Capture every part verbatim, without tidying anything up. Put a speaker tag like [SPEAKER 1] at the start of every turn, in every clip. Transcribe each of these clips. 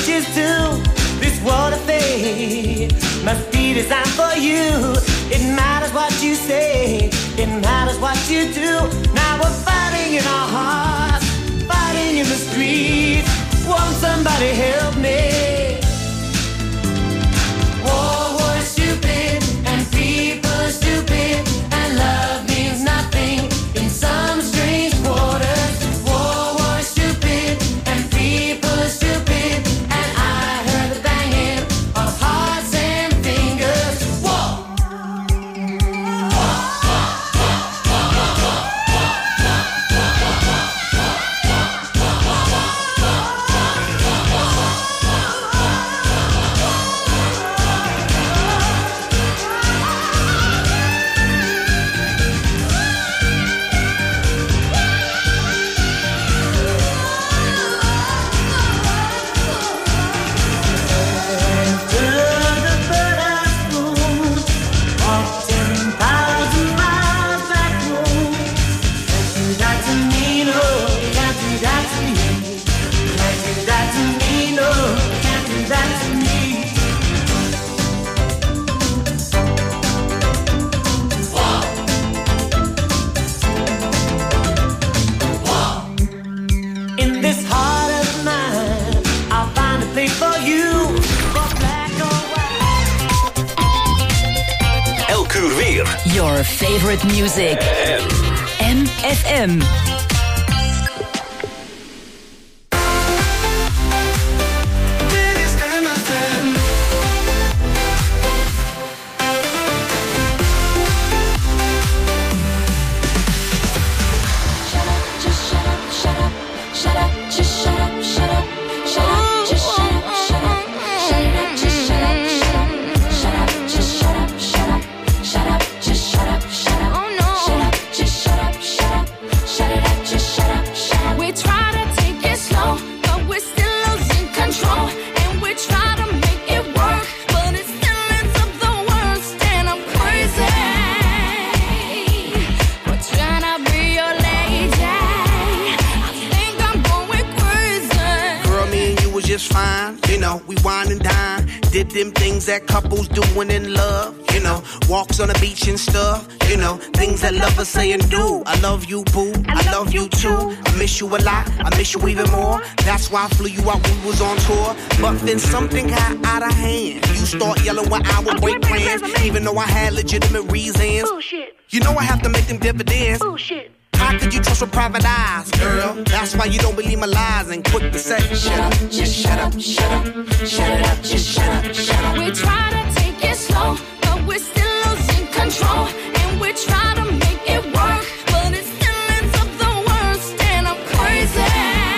[SPEAKER 1] changes to this world of fate must be designed for you. It matters what you say, it matters what you do. Now we're fighting in our hearts, fighting in the streets. Won't somebody help me? War was stupid and people are stupid, and love means nothing in some strange quarters. War was stupid and people are stupid, and I heard the banging of hearts and fingers. War.
[SPEAKER 2] Your favorite music. M F M.
[SPEAKER 3] That couples doing in love, you know, walks on the beach and stuff, you know, things that lovers say and do. I love you, boo, I, I love you too. I miss you a lot, I miss you even more. That's why I flew you out when we was on tour. But then something got out of hand. You start yelling when I would break plans, even though I had legitimate reasons. Bullshit. You know I have to make them dividends. Bullshit. How could you trust with private eyes, girl? That's why you don't believe my lies and quick to say, shut up, just shut up, shut up, shut it up, just shut up, shut up.
[SPEAKER 4] We try to take it slow, but we're still losing control. And we try to make it work, but it still ends up the worst. And I'm crazy.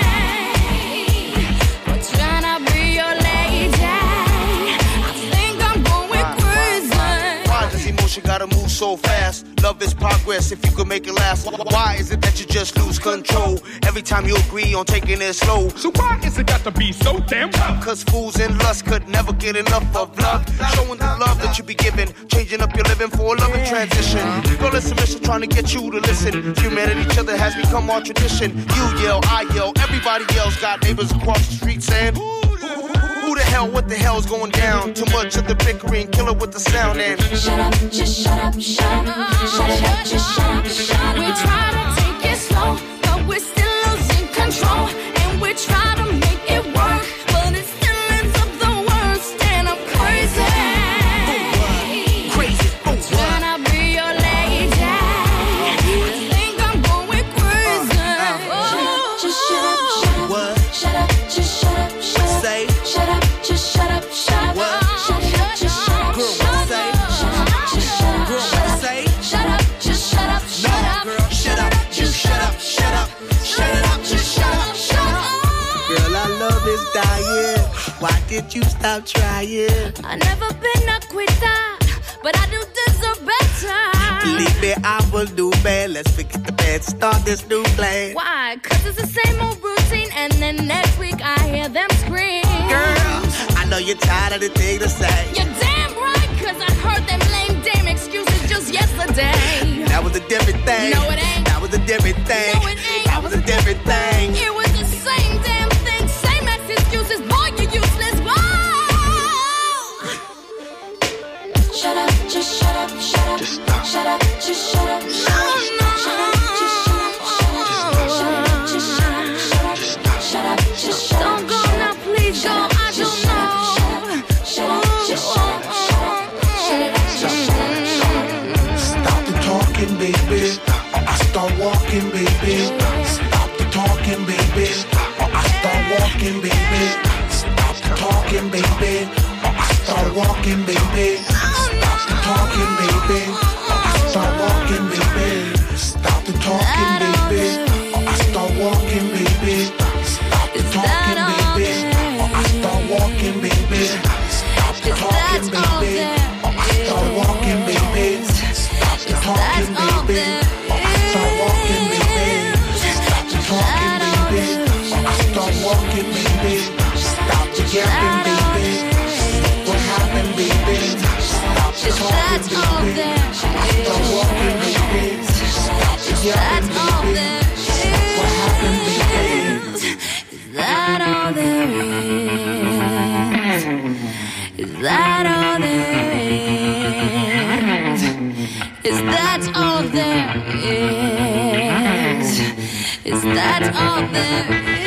[SPEAKER 4] We're trying to be your lady. I think I'm going crazy.
[SPEAKER 3] Why does emotion gotta move so fast? Love is progress if you could make it last. Why is it that you just lose control every time you agree on taking it slow?
[SPEAKER 5] So why is it got to be so damn tough?
[SPEAKER 3] Cause fools in lust could never get enough of love. Showing the love that you be giving, changing up your living for a loving transition. Girl, it's submission trying to get you to listen. Human at each other has become our tradition. You yell, I yell, everybody yells. Got neighbors across the street saying, who the hell, what the hell's going down? Too much of the bickering, killer with the sound and
[SPEAKER 4] shut up, just shut up, shut up, shut it up, just shut up, shut up. We try to take it slow, but we're still losing control. And we try to make it work, but it still ends up the worst. And I'm crazy.
[SPEAKER 3] Crazy, oh,
[SPEAKER 4] trying to be your lady. I think I'm going crazy. Oh, just shut up, shut up,
[SPEAKER 3] what?
[SPEAKER 4] Shut up, just shut up, shut up.
[SPEAKER 3] Say,
[SPEAKER 4] shut up, just shut up, shut up.
[SPEAKER 3] What?
[SPEAKER 4] Shut it up, just shut up,
[SPEAKER 3] girl,
[SPEAKER 4] shut up.
[SPEAKER 3] say,
[SPEAKER 4] Shut up, just shut up,
[SPEAKER 3] girl,
[SPEAKER 4] shut up.
[SPEAKER 3] say,
[SPEAKER 4] shut up, just shut up, shut
[SPEAKER 3] no,
[SPEAKER 4] up.
[SPEAKER 3] girl, shut up, just shut up, shut up, shut it up, just shut up, shut up. Girl, our love is dying. Why did you stop trying?
[SPEAKER 4] I never been a quitter, but I do deserve better.
[SPEAKER 3] Believe me, I will do bad. Let's forget the bad, start this new plan.
[SPEAKER 4] Why? Cause it's the same old routine, and then next week I hear them scream.
[SPEAKER 3] Girl, I know you're tired of the thing to say.
[SPEAKER 4] You're damn right, cause I heard them lame damn excuses just yesterday.
[SPEAKER 3] That was a different thing.
[SPEAKER 4] No, it ain't.
[SPEAKER 3] That was a different thing.
[SPEAKER 4] No, it ain't.
[SPEAKER 3] That was a different thing.
[SPEAKER 4] It was the same damn thing, same ex excuses. Boy, you useless.
[SPEAKER 3] talking, baby, or I start walking, baby. Stop the talking, baby, or I start walking, baby. Stop the talking, baby, or I start walking, baby. Stop the talking, baby, or I start walking, baby. Stop the talking, baby, or I start walking, baby. Stop the talking, baby, or I start walking, baby. Stop the talking, baby, or I start walking, baby. Stop the yapping, baby. What happened, baby? Stop the talking, baby. Start walking, baby. Stop the yapping, baby. What happened, baby?
[SPEAKER 4] Is that all there is? Is that all there is? Is that all there is? Is that all there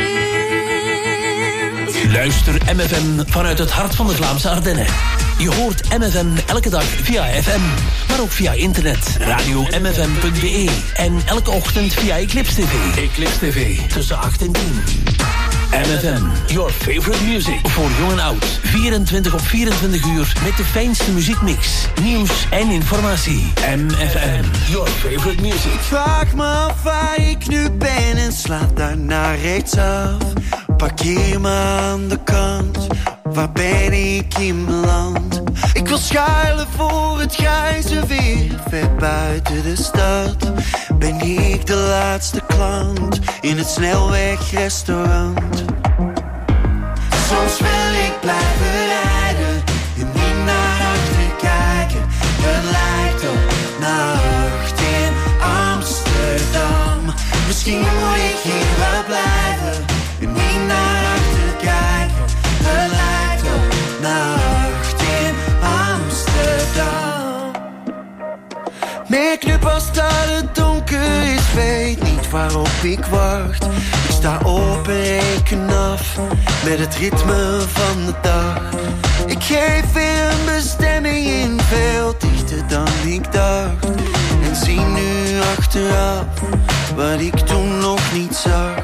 [SPEAKER 4] is?
[SPEAKER 6] Luister M F M vanuit het hart van de Vlaamse Ardennen. Je hoort M F M elke dag via F M, maar ook via internet, radio m f m punt b e en elke ochtend via Eclipse T V. Eclipse T V, tussen acht en tien. M F M, your favorite music. Voor jong en oud, vierentwintig op vierentwintig uur met de fijnste muziekmix, nieuws en informatie. M F M, your favorite music.
[SPEAKER 7] Vraag me af waar ik nu ben en sla daarna rechtsaf. Parkeer me aan de kant, waar ben ik in beland? Ik wil schuilen voor het grijze weer, ver buiten de stad. Ben ik de laatste klant in het snelwegrestaurant? Soms wil ik blijven rijden en niet naar achter kijken. Het lijkt op nacht in Amsterdam. Misschien moet ik hier wel blijven en niet naar achter kijken. Het lijkt op nacht in Amsterdam. Merk nu pas dat het donker is, weet niet waarop ik wacht. Ik sta op en reken af met het ritme van de dag. Ik geef weer een bestemming in, veel dichter dan ik dacht. En zie nu achteraf wat ik toen nog niet zag.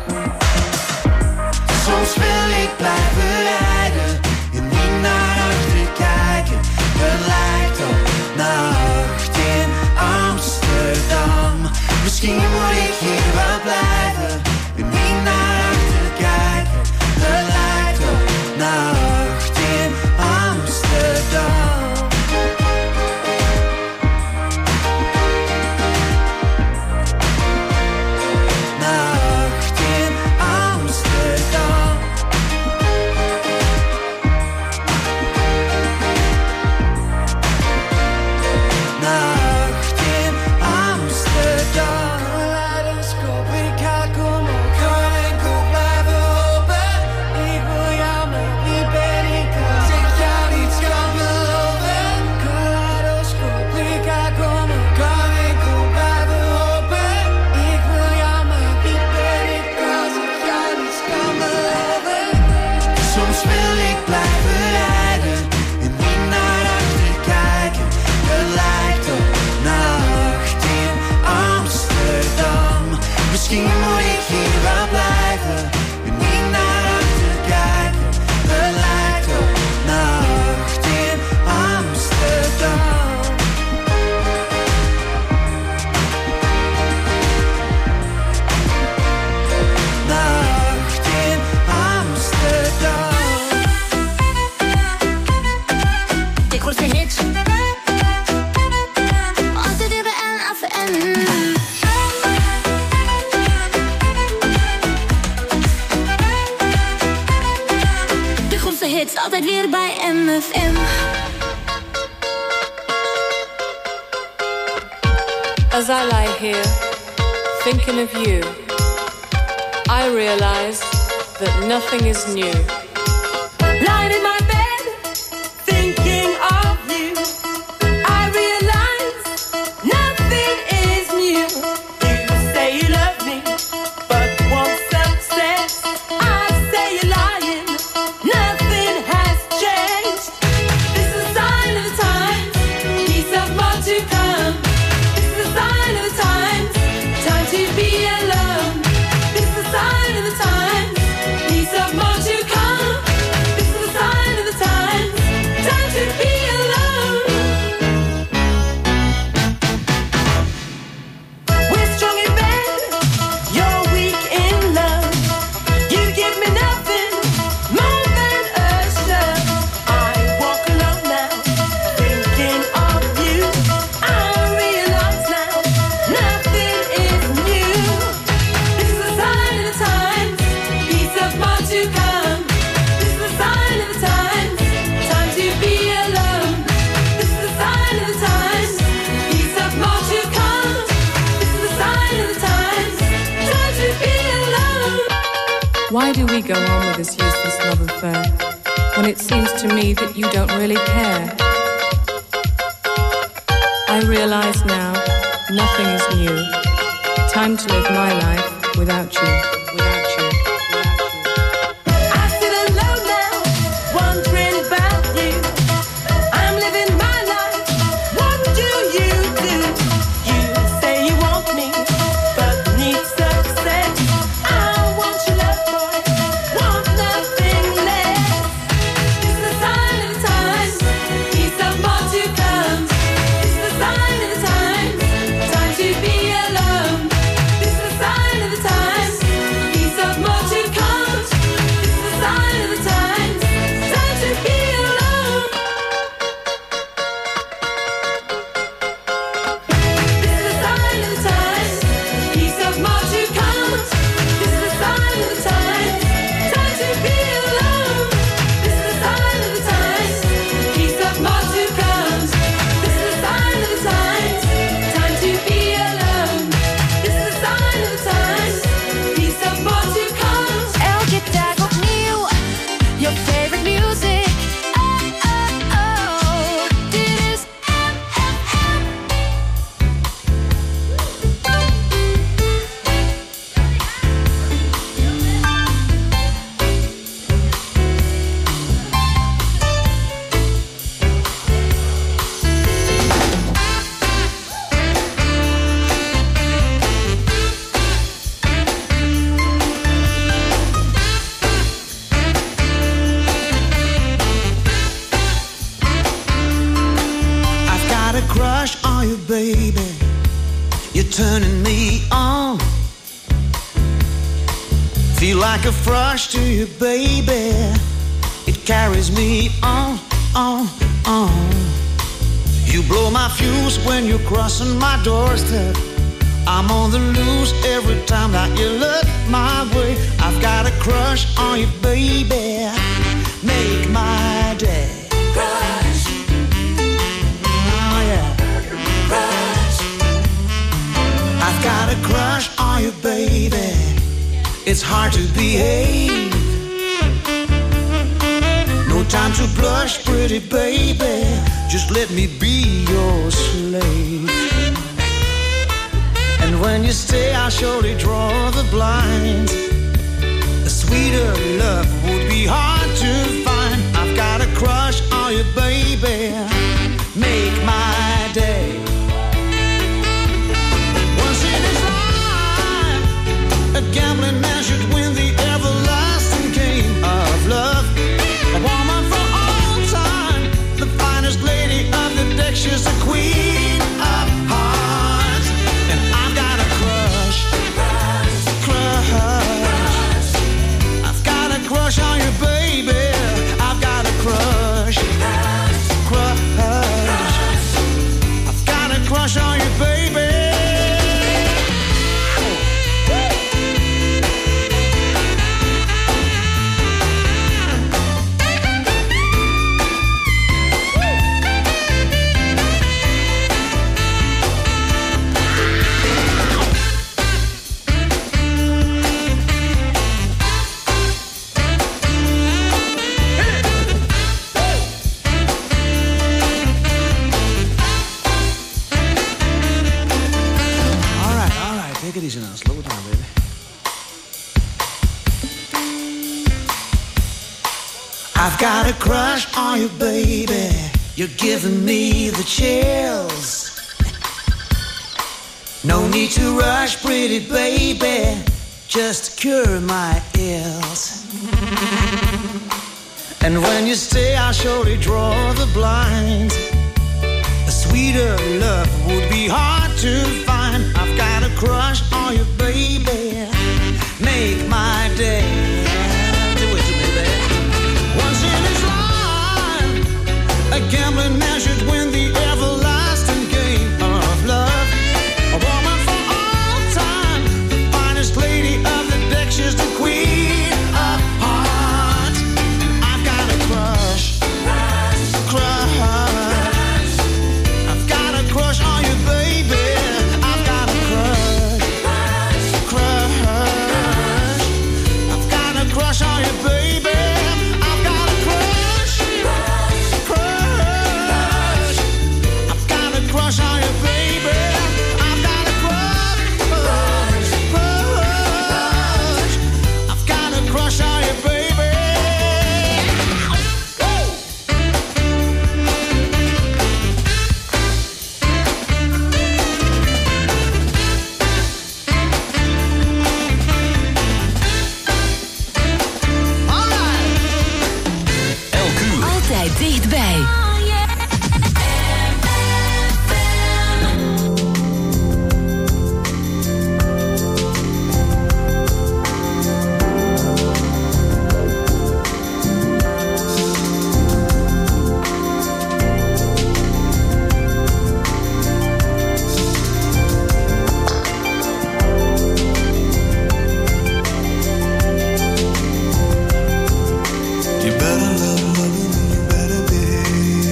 [SPEAKER 7] Soms wil ik blijven rijden en niet naar achter kijken. Het lijkt op nacht in Amsterdam. Misschien moet ik hier wel blijven en niet naar achter kijken. Het lijkt op nacht in Amsterdam. Nacht in Amsterdam. Nacht in Amsterdam. Kaleidoscoop, ik ga kom op, kan enkel blijven hopen. Ik wil jou, maar wie ben ik als ik jou niets kan beloven? Kaleidoscoop, ik ga kom op, kan enkel blijven hopen. Ik wil jou, maar wie ben ik als ik jou niets kan beloven? Soms wil ik blijven rijden en niet naar achter kijken. Het lijkt op nacht in Amsterdam. Misschien moet ik hier wel blijven en niet naar achter kijken. Het lijkt op nacht in Amsterdam. Nacht in Amsterdam.
[SPEAKER 4] Ik hoor de hits. Altijd weer bij N F M. De grootste hits, altijd weer bij M F M.
[SPEAKER 8] As I lie here, thinking of you, I realize that nothing is new. Lying in my bed, thinking of you, I realize nothing is new. You say you love me, but want success. I say you're lying, nothing has changed. This is a sign of the times, peace of more to come. This is a sign of the times, time to be alone. This is a sign of the times, peace of more to come. we go on with this useless love affair when it seems to me that you don't really care? I realize now nothing is new. Time to live my life without you, without you, without you.
[SPEAKER 7] I sit alone now, wondering about you. I'm living my life. What do you do? You say you want me, but need success. I want your love, boy, want nothing less. It's the sign of the times, peace of more to come. It's the sign of the times, time to be alone. It's the sign of the times, peace of more to come. It's the sign of the times, time to be alone. It's the sign of the times, peace of more to come. It's the sign of the times, time to be alone. It's the sign of the times, peace of more to come. It's the sign of the times, time to be alone. It's the sign of the times, peace of more to come.
[SPEAKER 4] Elke dag opnieuw, your favorite music. Oh, oh, oh, dit is M F M.
[SPEAKER 3] I've got a crush on you, baby. You're turning me on. Feel like a thrush to you, baby. It carries me on, on, on. You blow my fuse when you're crossing my doorstep. I'm on the loose every time that you look my way. I've got a crush on you, baby. Make my day. Crush. Oh, yeah. Crush. I've got a crush on you, baby. It's hard to behave. No time to blush, pretty baby. Just let me be your slave. And when you stay, I'll surely draw the blinds. A sweeter love would be hard to find. I've got a crush on you, baby. Make my day. Once in his life, a gambling man should win the everlasting game of love. A woman for all time, the finest lady of the deck. She's a queen of hearts. And I've got a crush, crush, crush. I've got a crush on you, baby. I've got a crush, crush, crush. I've got a crush on you, baby. Take it easy now, slow it down, baby. I've got a crush on you, baby. You're giving me the chills. No need to rush, pretty baby. Just cure my ills. And when you stay, I'll surely draw the blinds. A sweeter love would be hard to find. I've got a crush on you, baby. Make my day. Do it to me, baby. Once in his life, a gambling man should win the everlasting game of love. A woman for all time, the finest lady of the deck. She's the queen of hearts. I've got a crush, crush, crush. I've got a crush on you, baby. I've got a crush, crush, crush.
[SPEAKER 2] Altijd dichtbij.
[SPEAKER 9] You better love, love, you better behave.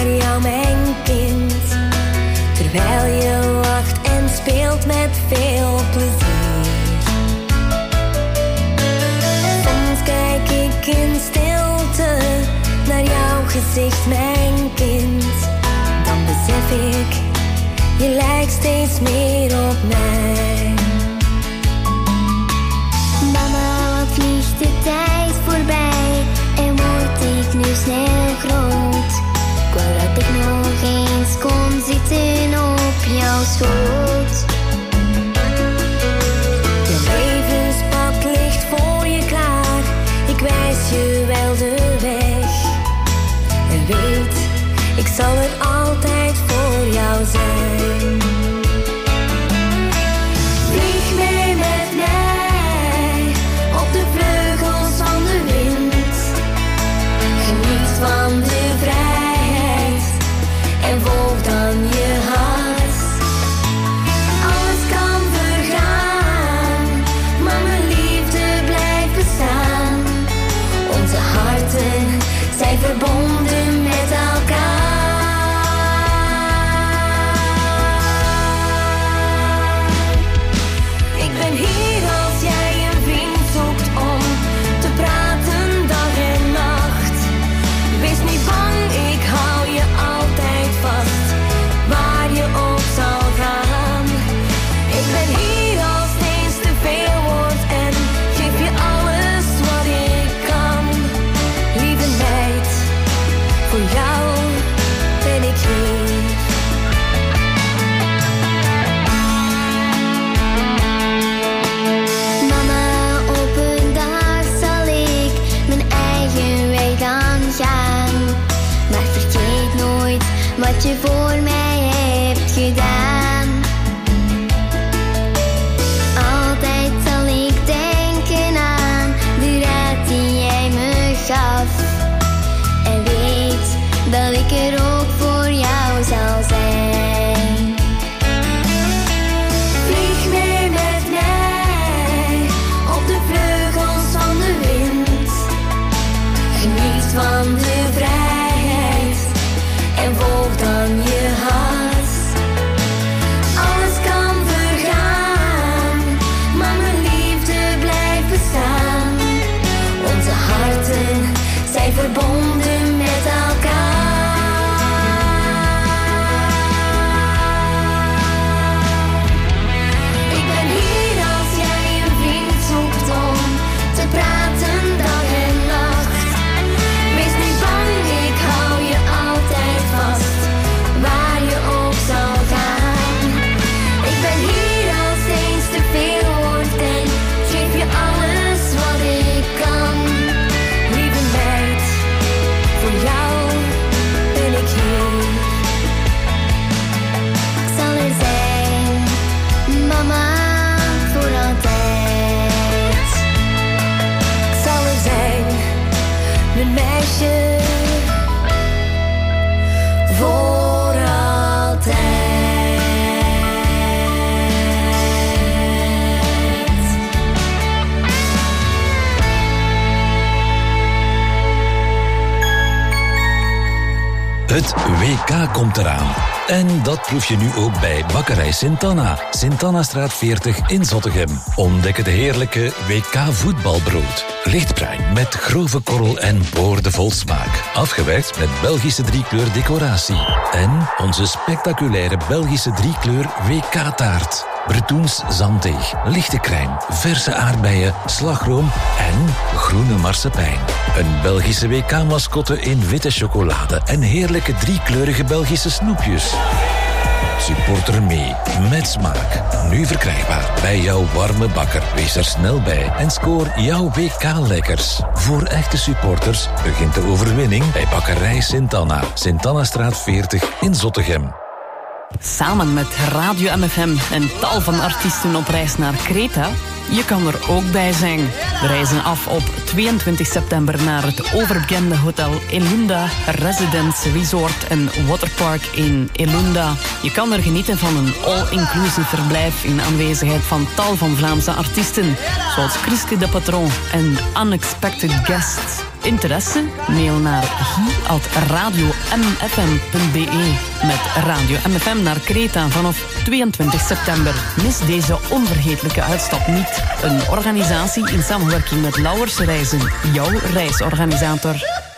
[SPEAKER 9] naar jou mijn kind. Terwijl je lacht en speelt met veel plezier. Soms kijk ik in stilte naar jouw gezicht mijn kind. Dan besef ik, je lijkt steeds meer op mij.
[SPEAKER 10] Mama, wat vliegt de tijd voorbij en word ik nu snel groot. Ik wou dat ik nog eens kon zitten op jouw schoot.
[SPEAKER 9] Je levenspad ligt voor je klaar, ik wijs je wel de weg. En weet, ik zal er altijd voor jou zijn. Vlieg mee met mij op de vleugels van de wind. Geniet van de vrijheid en volg dan je hart. Alles kan vergaan, maar mijn liefde blijft bestaan. Onze harten zijn verbonden met elkaar. Ik ben hier als jij een vriend zoekt om te praten dag en nacht. Wees niet bang, ik hou je altijd vast, waar je ook zal gaan. Ik ben hier als het eens te veel wordt en geef je alles wat ik kan. Lieve meid, voor jou ben ik hier.
[SPEAKER 10] Mama, op een dag zal ik mijn eigen weg dan gaan. Maar vergeet nooit wat je voor mij hebt gedaan. Altijd zal ik denken aan de raad die jij me gaf. En weet dat ik er ook voor jou zal zijn.
[SPEAKER 9] Vlieg mee met mij op de vleugels van de wind. Geniet van de vrijheid en volg dan je hart. Alles kan vergaan, maar mijn liefde blijft bestaan. Onze harten zijn verbonden met elkaar. Ik ben hier als jij een vriend zoekt om te praten dag en nacht. Wees niet bang, ik hou je altijd vast, waar je ook zal gaan. Ik ben hier als het eens te veel wordt en geef je alles wat ik kan. Lieve meid, voor jou ben ik hier.
[SPEAKER 10] Ik zal er zijn, mama, voor altijd.
[SPEAKER 9] Ik zal er zijn, mijn meisje, voor altijd.
[SPEAKER 11] Het W K komt eraan. En dat proef je nu ook bij Bakkerij Sint-Anna. Sint-Annastraat veertig in Zottegem. Ontdek het heerlijke W K voetbalbrood. Lichtbruin met grove korrel en boordevol smaak. Afgewerkt met Belgische driekleur decoratie. En onze spectaculaire Belgische driekleur W K-taart. Bretoens zanddeeg, lichte crème, verse aardbeien, slagroom en groene marsepein. Een Belgische W K-mascotte in witte chocolade en heerlijke driekleurige Belgische snoepjes. Supporter mee, met smaak. Nu verkrijgbaar bij jouw warme bakker. Wees er snel bij en scoor jouw W K-lekkers. Voor echte supporters begint de overwinning bij Bakkerij Sint-Anna. Sint-Annastraat veertig in Zottegem.
[SPEAKER 12] Samen met Radio M F M en tal van artiesten op reis naar Kreta. Je kan er ook bij zijn. We reizen af op tweeëntwintig september naar het overbekende hotel Elunda Residence Resort en Waterpark in Elunda. Je kan er genieten van een all-inclusive verblijf in aanwezigheid van tal van Vlaamse artiesten, zoals Chriske de Patron en Unexpected Guests. Interesse? Mail naar guy at radio m f m punt b e. Met Radio M F M naar Kreta vanaf tweeëntwintig september. Mis deze onvergetelijke uitstap niet. Een organisatie in samenwerking met Lauwers Reizen, jouw reisorganisator.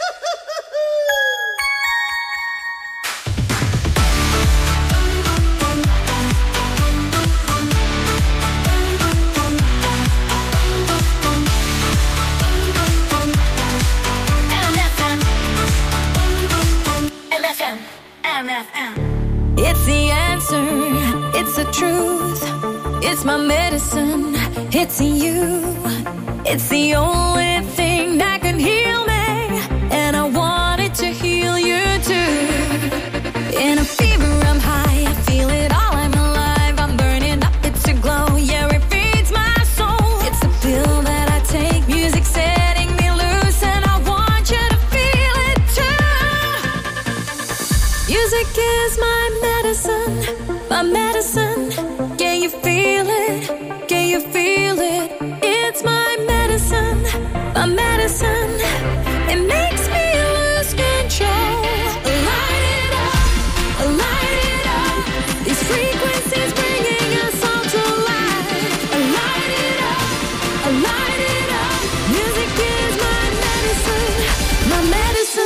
[SPEAKER 4] It's the answer, it's the truth, it's my medicine, it's you. It's the only thing that can heal me, and I want it to heal you too. In a fever I'm high, I feel it all, I'm alive, I'm burning up, it's a glow, yeah it feeds my soul. It's a pill that I take, music setting me loose, and I want you to feel it too. Music is my medicine, my medicine. Can you feel it? Can you feel it? It's my medicine, my medicine. It makes me lose control. Light it up, light it up. These frequencies bringing us all to life. Light it up, light it up. Music is my medicine, my medicine.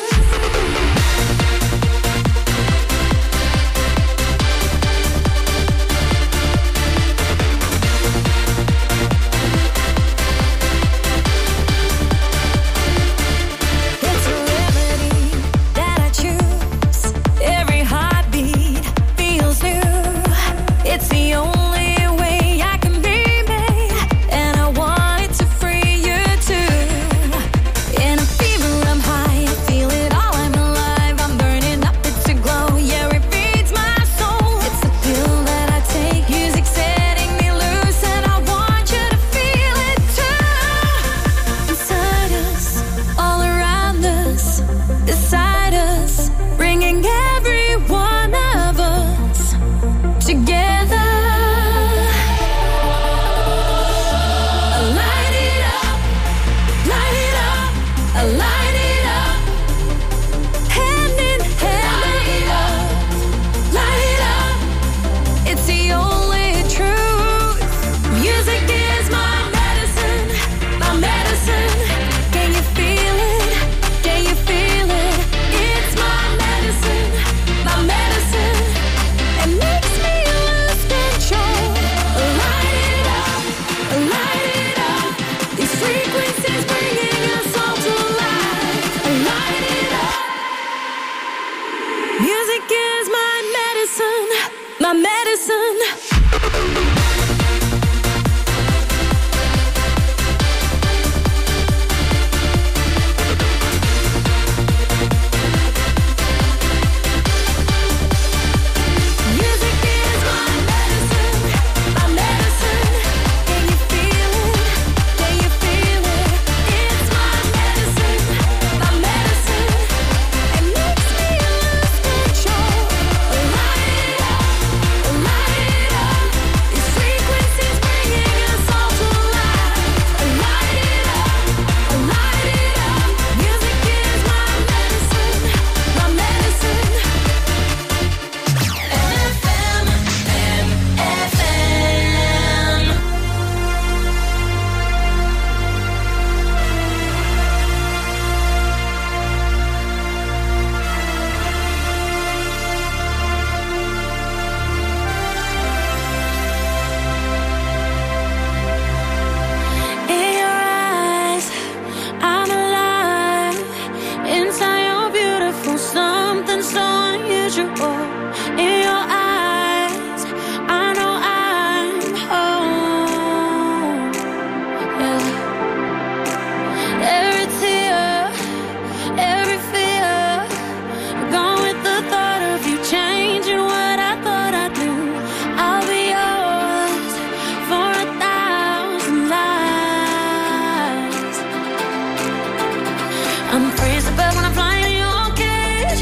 [SPEAKER 4] I'm free as a bird when I'm flying in your cage.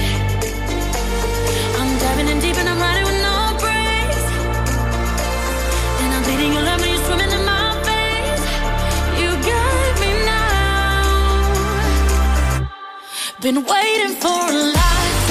[SPEAKER 4] I'm diving in deep and I'm riding with no brakes. And I'm bleeding your love when you're swimming in my face. You got me now. Been waiting for a life.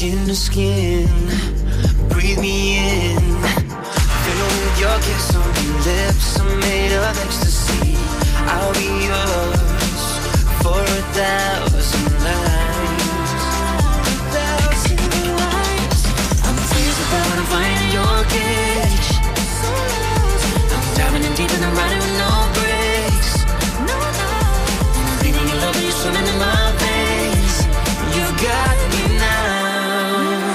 [SPEAKER 7] skin to skin. Breathe me in. Fill with your kiss on your lips. I'm made of ecstasy. I'll be yours for a thousand lives. A thousand lives. I'm tears about to find your cage. I'm diving in deep and I'm riding with no brakes. No, no. I'm bleeding in love and you're swimming in my veins. You got me now.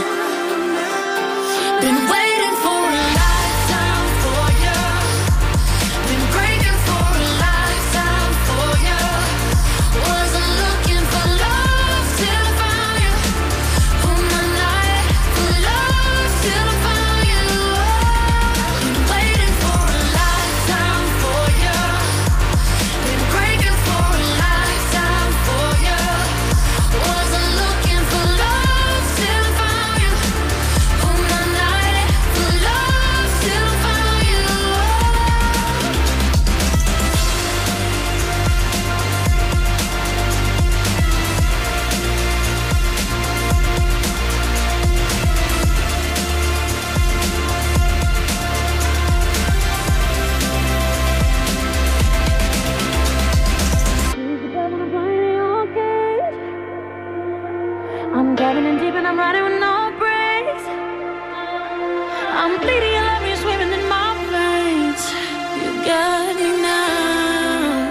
[SPEAKER 7] Been waiting for a lifetime for you. Been breaking for a lifetime for you. Wasn't looking for love till I found you. All my life for love till I found you. Been waiting for a lifetime for you. Been breaking for a lifetime for you. Wasn't looking for love till I found you. All my life for love till I found you. I'm diving in deep and I'm riding with no brakes. I'm bleeding, you love me, swimming in my veins. You got me now.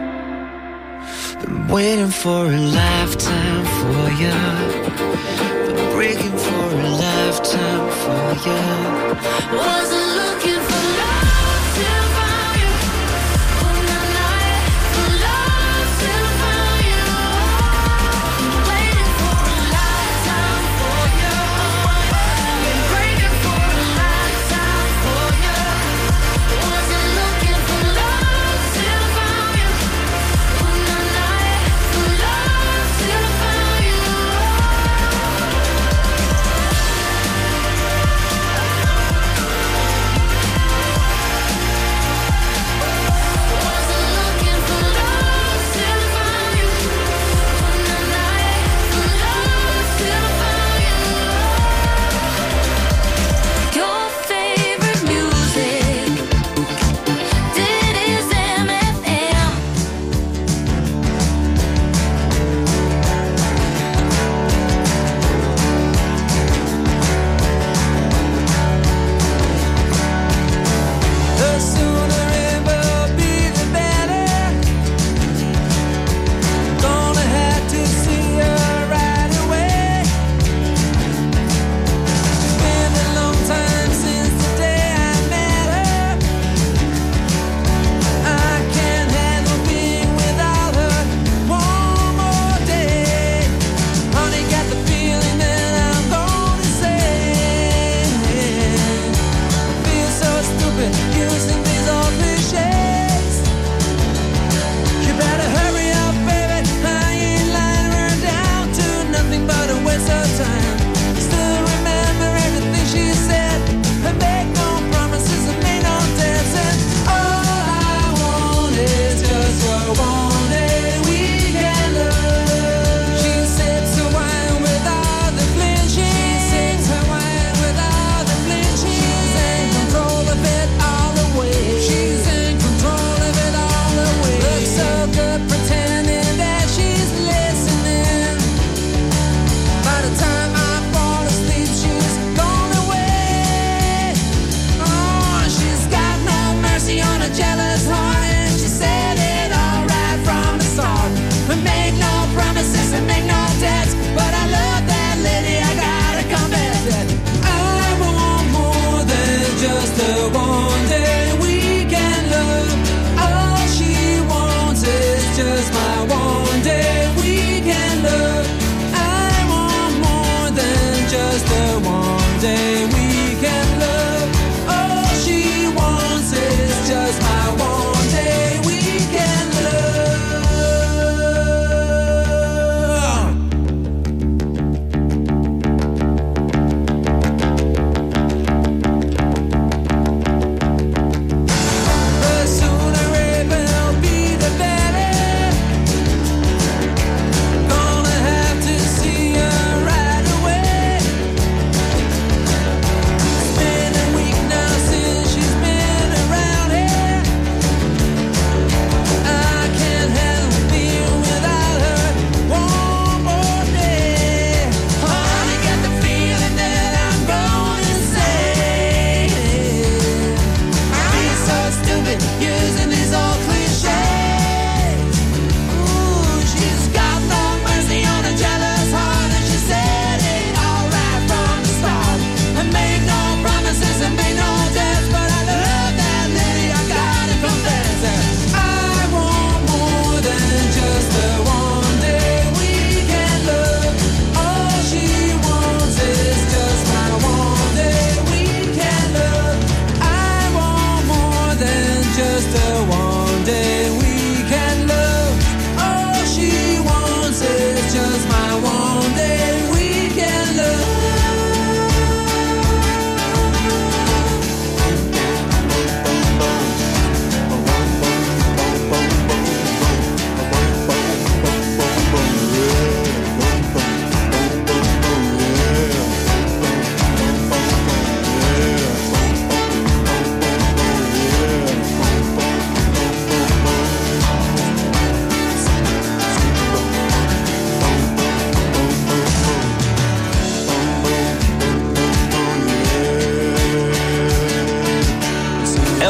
[SPEAKER 7] Been waiting for a lifetime for you. Been breaking for a lifetime for you. Wasn't looking for love till I found you. All my life for love till I found you. Been waiting for a lifetime for you. Been breaking for a lifetime for you. Wasn't looking for love till I found you. All my life for love till I found you.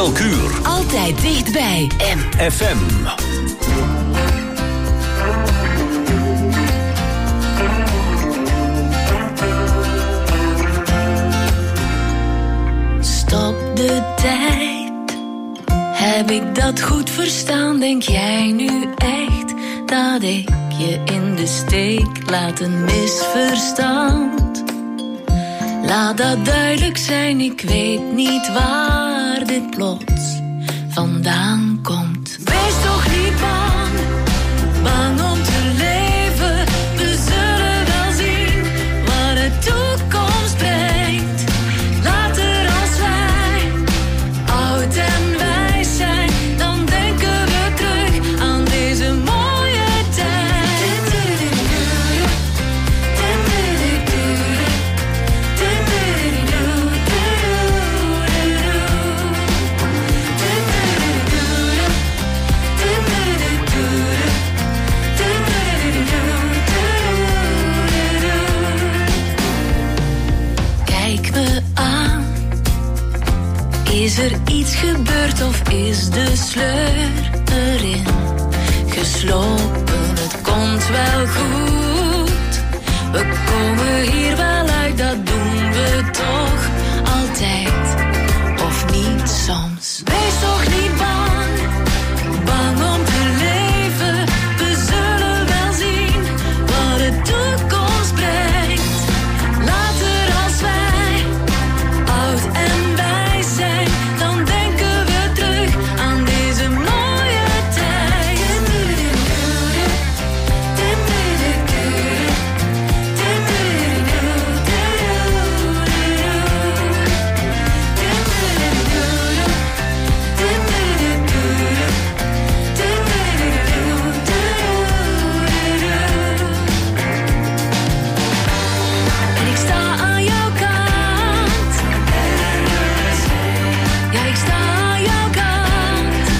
[SPEAKER 6] Elk uur.
[SPEAKER 2] Altijd dichtbij. M
[SPEAKER 6] F M.
[SPEAKER 8] Stop de tijd. Heb ik dat goed verstaan? Denk jij nu echt dat ik je in de steek laat? Een misverstand. Laat dat duidelijk zijn, ik weet niet waar dit plots vandaan komt. Wees toch niet bang, bang om te leven. We zullen wel zien wat de toekomst brengt. Later als wij oud en wijs zijn, dan denken we terug aan deze mooie tijd. Kijk me aan. Is er iets gebeurd of is de sleur erin geslopen? Het komt wel goed. We komen hier wel uit, dat doen we toch altijd. Of niet soms. Wees toch niet bang, bang om te leven. We zullen wel zien wat de toekomst brengt. Later als wij oud en wijs zijn, dan denken we terug aan deze mooie tijd. En ik sta aan jouw kant. Ja, ik sta aan jouw kant.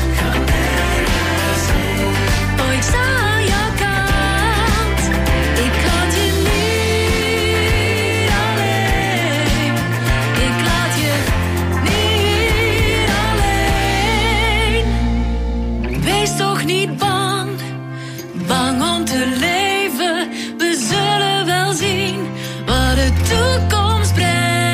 [SPEAKER 8] Oh, ik sta aan jouw kant. Ik laat je niet alleen. Ik laat je niet alleen. Wees toch niet bang, bang om te leven. We zullen wel zien wat de toekomst brengt.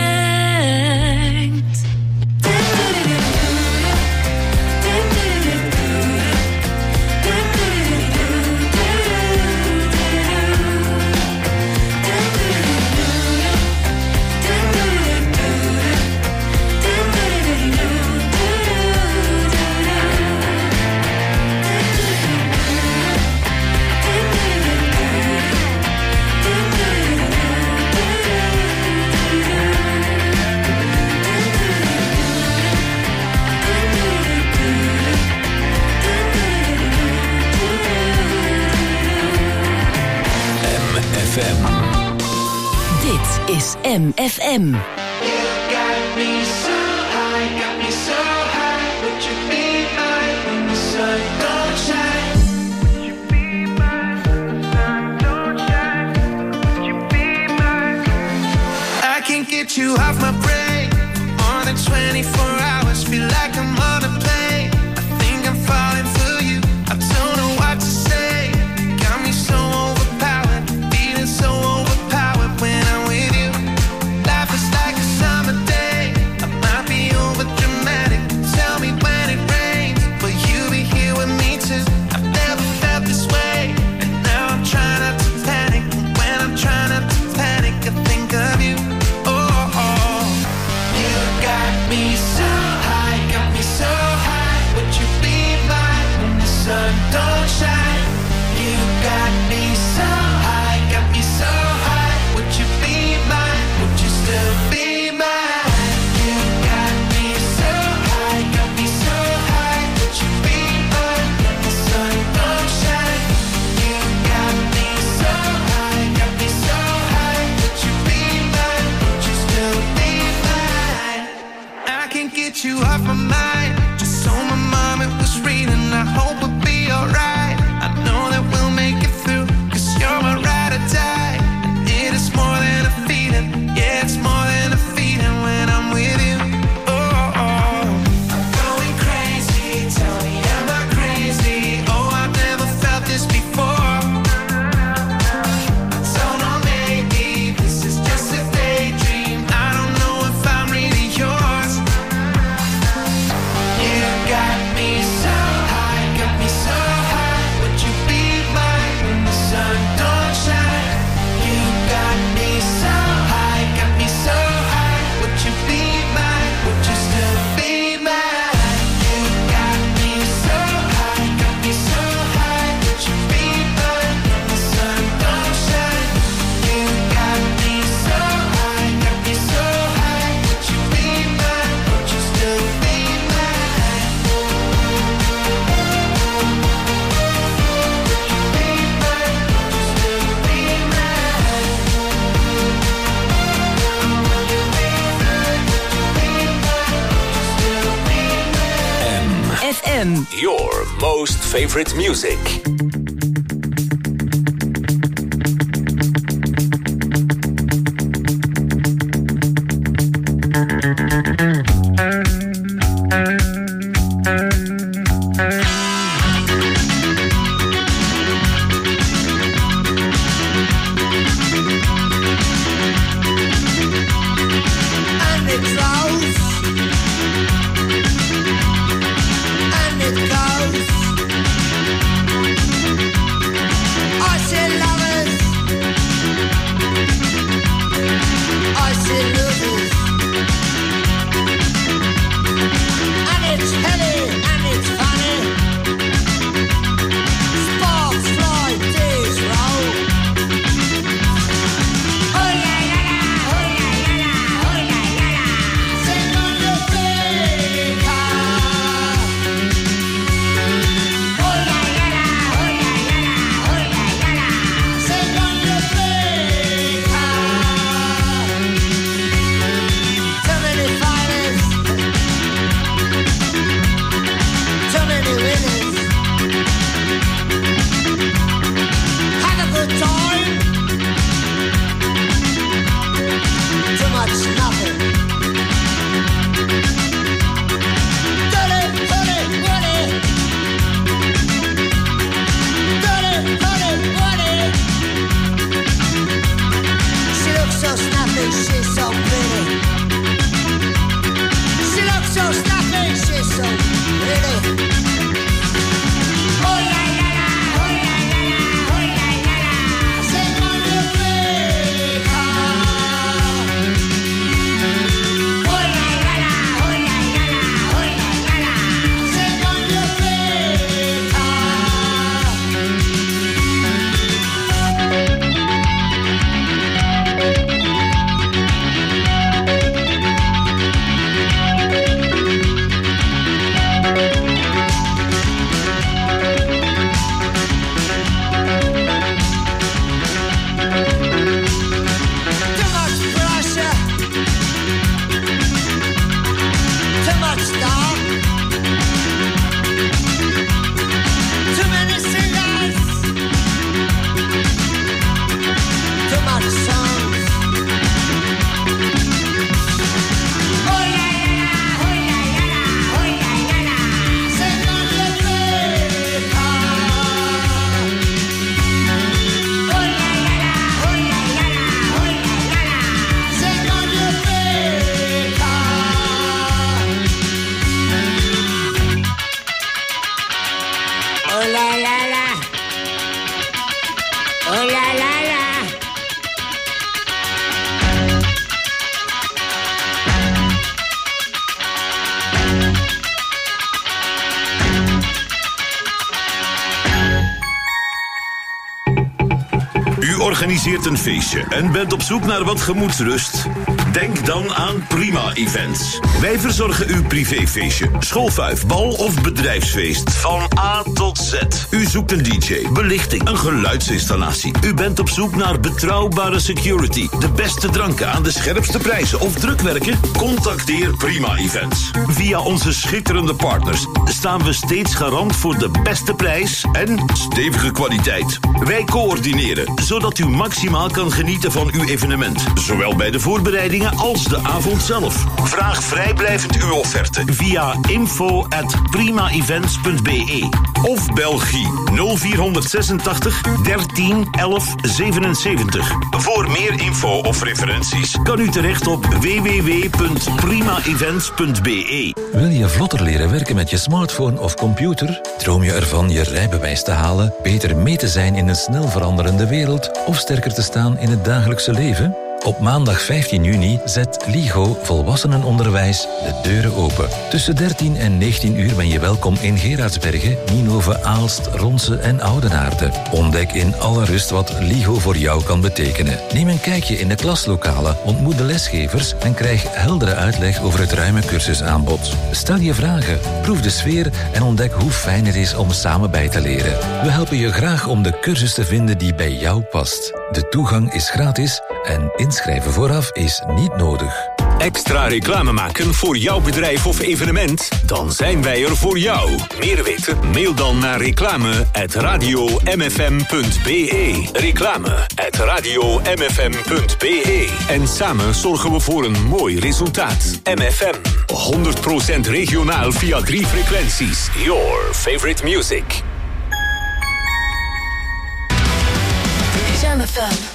[SPEAKER 6] M F M.
[SPEAKER 2] Dit is M F M.
[SPEAKER 7] I can't get you off my brain. More than twenty-four hours, feel like I'm on a plane. I think I'm falling for you. I don't know what to say. Got me so overpowered, feeling so overpowered when I'm with you. Life is like a summer day. I might be over dramatic. Tell me when it rains, will you be here with me too? I've never felt this way, and now I'm trying not to panic. When I'm trying not to panic, I think of you. Oh, oh. You got me so high, got me so high. Would you be mine when the sun don't shine? You got me so high, got me so high. Would you be mine? Would you still be mine? You got me so high, got me so high. Would you be mine when the sun don't shine? You got me so high, got me so high. Would you be mine? Would you still be mine? I can't get you off my mind. Just so my mom it was reading. I hope we'll be alright. I know that we'll make it through, 'cause you're my ride or die. And it is more than a feeling. Yeah, it's more than a feeling when I'm with you. Oh, oh. I'm going
[SPEAKER 12] en
[SPEAKER 13] Your most favorite music.
[SPEAKER 14] Organiseert een feestje en bent op zoek naar wat gemoedsrust? Denk dan aan Prima Events. Wij verzorgen uw privéfeestje, schoolfuif, bal of bedrijfsfeest. Van A tot Z. U zoekt een D J, belichting, een geluidsinstallatie. U bent op zoek naar betrouwbare security, de beste dranken aan de scherpste prijzen of drukwerken? Contacteer Prima Events. Via onze schitterende partners staan we steeds garant voor de beste prijs en stevige kwaliteit. Wij coördineren, zodat u maximaal kan genieten van uw evenement. Zowel bij de voorbereidingen als de avond zelf. Vraag vrijblijvend uw offerte via info at primaevents punt b e of Belgie nul vier zesentachtig dertien elf zevenenzeventig. Voor meer info of referenties kan u terecht op w w w punt primaevents punt b e.
[SPEAKER 11] Wil je vlotter leren werken met je smartphone of computer? Droom je ervan je rijbewijs te halen, beter mee te zijn in een snel veranderende wereld of sterker te staan in het dagelijkse leven? Op maandag vijftien juni zet LIGO Volwassenenonderwijs de deuren open. Tussen dertien en negentien uur ben je welkom in Gerardsbergen, Nienhoven, Aalst, Ronse en Oudenaarde. Ontdek in alle rust wat LIGO voor jou kan betekenen. Neem een kijkje in de klaslokalen, ontmoet de lesgevers en krijg heldere uitleg over het ruime cursusaanbod. Stel je vragen, proef de sfeer en ontdek hoe fijn het is om samen bij te leren. We helpen je graag om de cursus te vinden die bij jou past. De toegang is gratis en inschrijven vooraf is niet nodig.
[SPEAKER 13] Extra reclame maken voor jouw bedrijf of evenement? Dan zijn wij er voor jou. Meer weten? Mail dan naar reclame at radio m f m punt b e. Reclame at radio m f m punt b e. En samen zorgen we voor een mooi resultaat. M F M, honderd procent regionaal via drie frequenties. Your favorite music.
[SPEAKER 2] Jam F M.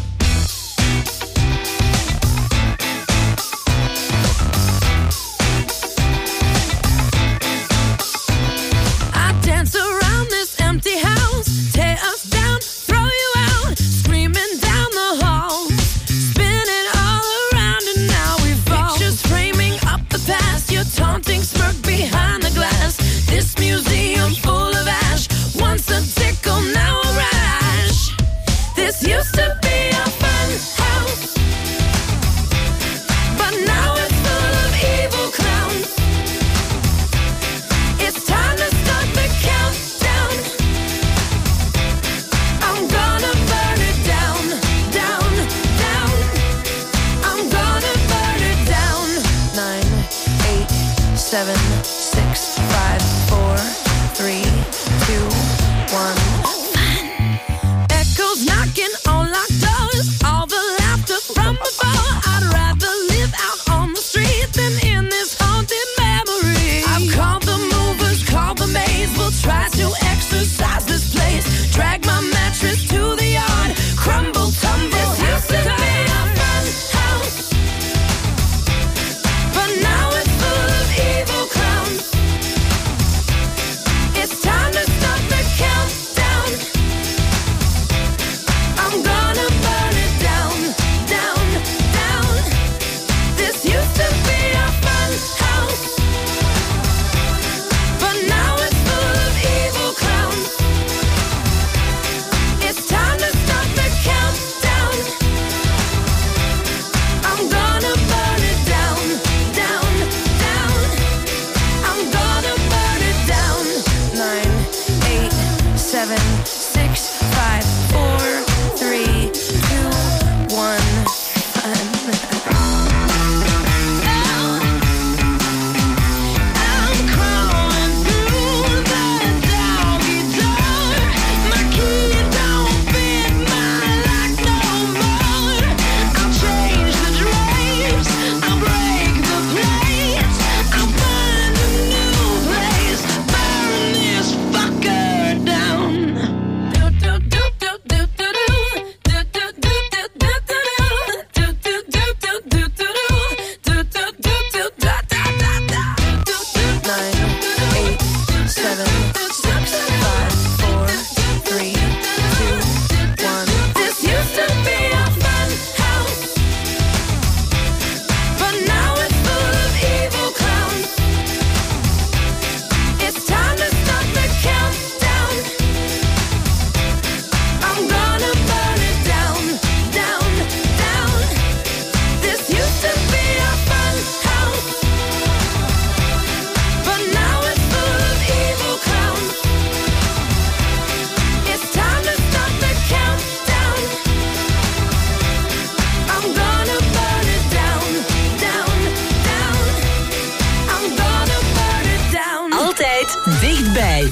[SPEAKER 15] Dichtbij.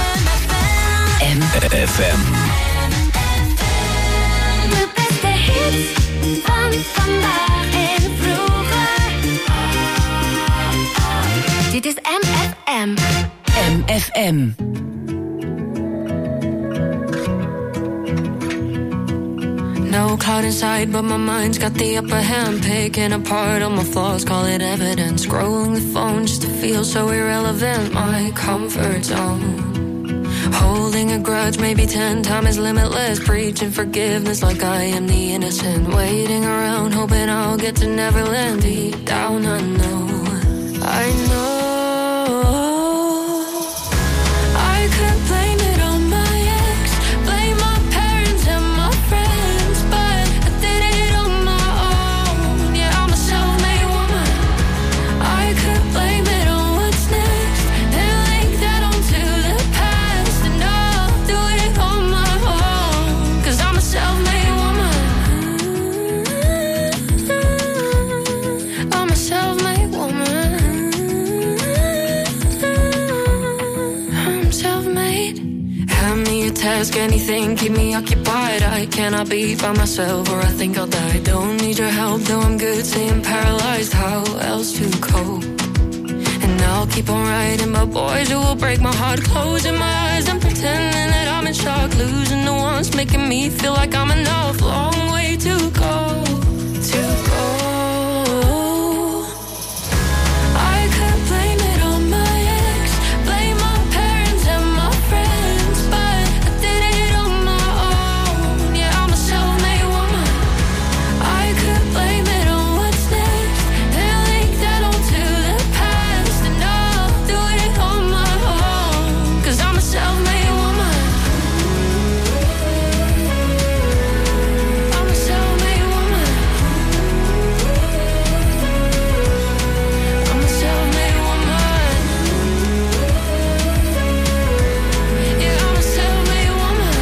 [SPEAKER 15] M F M.
[SPEAKER 9] De beste hits van vandaag en vroeger. Dit is M F M.
[SPEAKER 15] M F M.
[SPEAKER 8] No cloud inside, but my mind's got the upper hand. Picking apart all my flaws, call it evidence. Scrolling the phone just to feel so irrelevant. My comfort zone. Holding a grudge, maybe ten times limitless. Preaching forgiveness like I am the innocent. Waiting around, hoping I'll get to Neverland. Deep down, I know, I know. I could blame it on my ex, blame my parents and my friends, but I did it on my own. Yeah, I'm a self-made woman. I could blame it on what's next, then link that onto the past, and I'll do it on my own, 'cause I'm a self-made woman. I'm task, anything, keep me occupied. I cannot be by myself or I think I'll die. Don't need your help, though I'm good, saying paralyzed. How else to cope? And I'll keep on writing about boys who will break my heart, closing my eyes and pretending that I'm in shock, losing the ones making me feel like I'm enough. Long way to go, to go. I could blame it on my ex, blame my parents and my friends, but I did it on my own. Yeah, I'm a self-made woman. I could blame it on what's next, then link that onto the past, and I'll do it on my own, 'cause I'm a self-made woman. I'm a self-made woman. I'm a self-made woman. Yeah, I'm a self-made woman.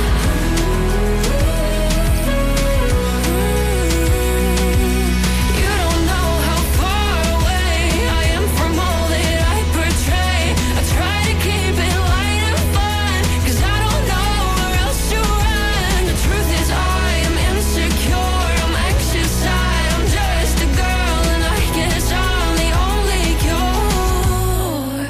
[SPEAKER 8] You don't know how far away I am from all that I portray. I try to keep it light and fun, 'cause I don't know where else to run. The truth is I am insecure, I'm anxious, I'm just a girl, and I guess I'm the only cure.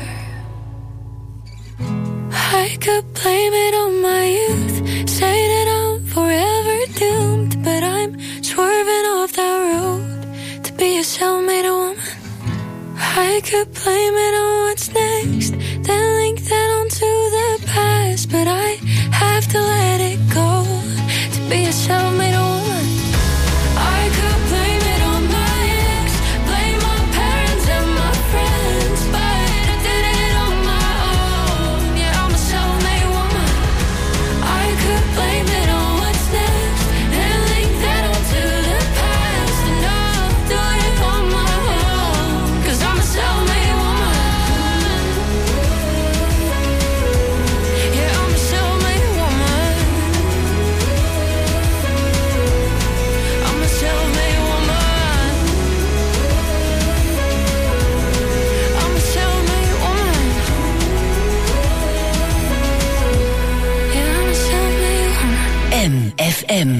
[SPEAKER 8] I could blame it on my youth, say that I'm forever doomed, but I'm swerving off that road to be a self-made woman. I could blame it on what's next, then link that onto the past, but I have to let it go to be a self-made woman. I could blame it on my ex, blame my parents and my friends, but I did it on my own. Yeah, I'm a self-made woman. I could blame it on what's next, then link that onto the past, and I'll do it on my own, 'cause I'm a self-made woman. Yeah, I'm a self-made woman. I'm a self-made woman. I'm a self-made woman. Yeah, I'm a self-made woman.
[SPEAKER 2] M F M.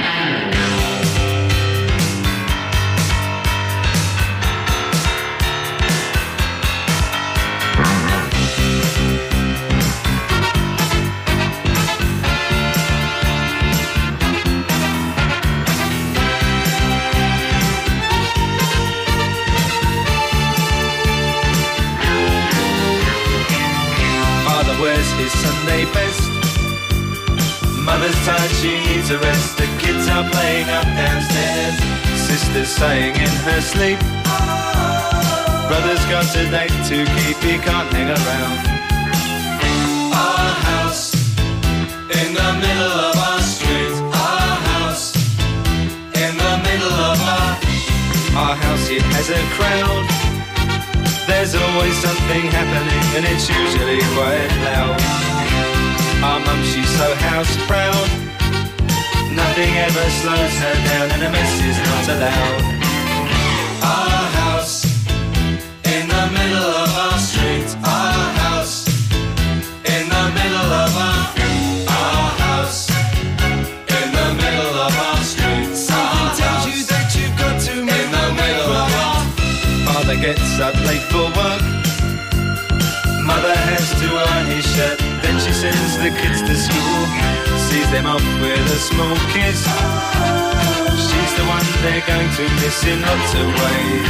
[SPEAKER 7] Father wears his Sunday best. Mother's tired, she needs a rest. The kids are playing up downstairs. Sister's sighing in her sleep. Brother's got a date to keep, he can't hang around. Our house in the middle of our street. Our house in the middle of our Our house, it has a crowd. There's always something happening, and it's usually quite loud. Our mum, she's so house proud. Nothing ever slows her down, and a mess is not allowed. Our house in the middle of our street. Our house in the middle of our Our house in the middle of our street. Something tells you that you've got to move in the middle of our Father gets up late for work. Mother has to iron his shirt. Then she sends the kids to school, sees them off with a small kiss. She's the one they're going to miss in lots of ways.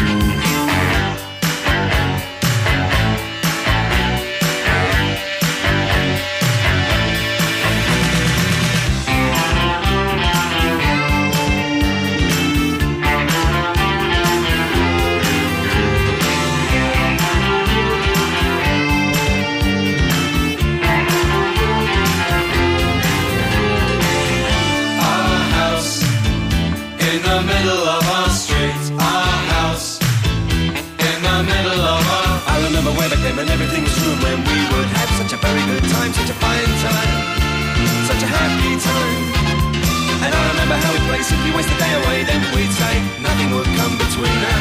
[SPEAKER 7] And everything was room when we would have such a very good time, such a fine time, such a happy time. And I remember how we'd play Simply Waste the Day Away. Then we'd say nothing would come between us.